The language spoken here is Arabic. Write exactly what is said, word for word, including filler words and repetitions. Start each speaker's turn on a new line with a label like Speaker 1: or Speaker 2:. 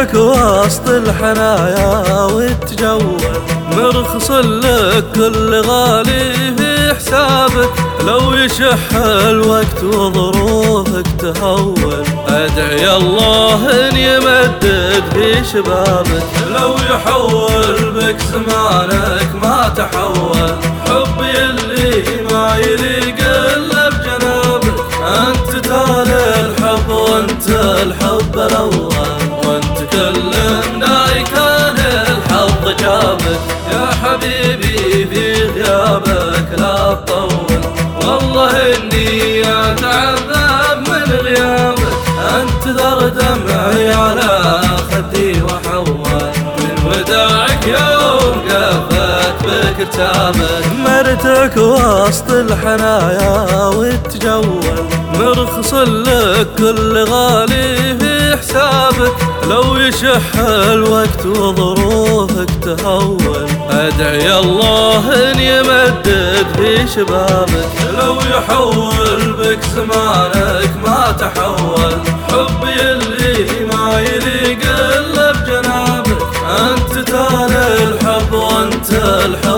Speaker 1: مرتك وسط الحنايا وتجول، مرخص لك كل غالي في حسابك، لو يشح الوقت وظروفك تهول، ادعي الله ان يمدد في شبابك، لو يحول بك زمانك ما تحول، حبي اللي ما يليق الا بجنابك، انت تالي الحب وانت الحب الاول، وانت كل مناي كان الحظ جابك، يا حبيبي في غيابك لا تطول، والله اني اتعذب من غيابك، انت ذر دمعي على خدي وحول، من وداعك يوم قفت بكتابك، مرتك وسط الحنايا وتجول، مرخص لك كل غالي في حسابك، لو يشح الوقت وظروفك تهول، ادعي الله ان يمدد في شبابك، لو يحول بك زمانك ما تحول، حبي اللي ما يليق الا بجنابك، انت تالي الحب وانت الحب